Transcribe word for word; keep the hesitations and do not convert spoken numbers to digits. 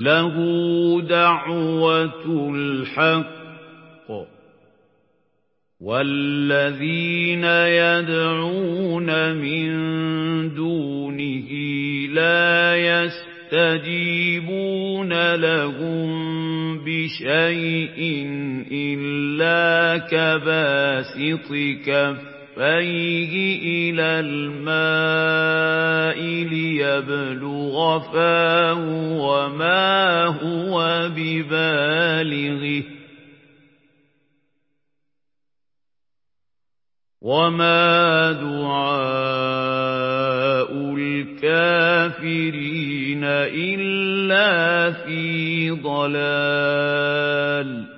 لَهُ دَعْوَةُ الْحَقِّ ۖ وَالَّذِينَ يَدْعُونَ مِن دُونِهِ لَا يَسْتَجِيبُونَ لَهُم بِشَيْءٍ إِلَّا كَبَاسِطِ كَفَّيْهِ إِلَى الْمَاءِ لِيَبْلُغَ فَاهُ وَمَا هُوَ بِبَالِغِهِ ۚ وَمَا دُعَاءُ الْكَافِرِينَ إِلَّا فِي ضَلَالٍ.